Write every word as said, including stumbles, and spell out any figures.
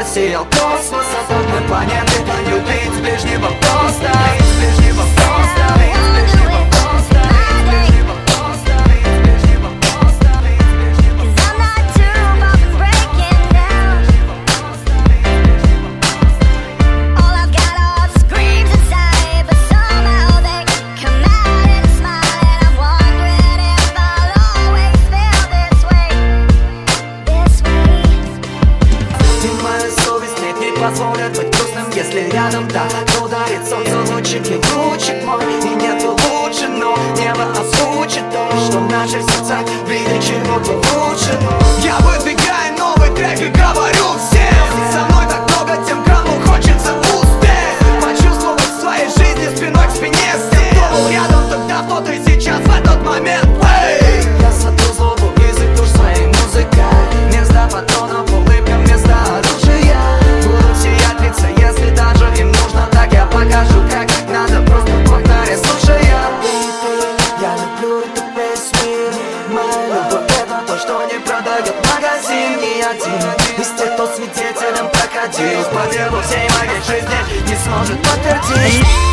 засиял космос, а тут мы планеты. Любить ближнего просто, любить ближнего просто, любить ближнего просто, любить ближнего просто, любить ближнего просто, любить ближнего просто. 'Cause I'm not too far from breaking down. All I've got are the screams inside, but somehow they come out in a smile. And I'm wondering if I'll always feel this way, this way. И моя совесть мне не позволит быть грустным, если рядом так ударит солнце лучики, лучик мой. И нету лучше, но небо озвучит то, что в наших сердцах видит чего-то лучше. Я выдвигаю новый трек и говорю всем: со мной так много тем, кому хочется успеть. Почувствовать в своей жизни спиной к спине с тем, кто был рядом тогда, кто ты сейчас в этот момент. Эй! Я сотру злобу язык душ своей музыкой. Вместо патронов улыбка, вместо оружия. Буду сиять лица, если даже им нужно. Так я покажу, как надо, просто повторяй, слушая. Я люблю эту весь мир. Моя любовь — это то, что не продает магазин ни один из тех, кто свидетелем проходил по делу всей моей жизни, не сможет подтвердить.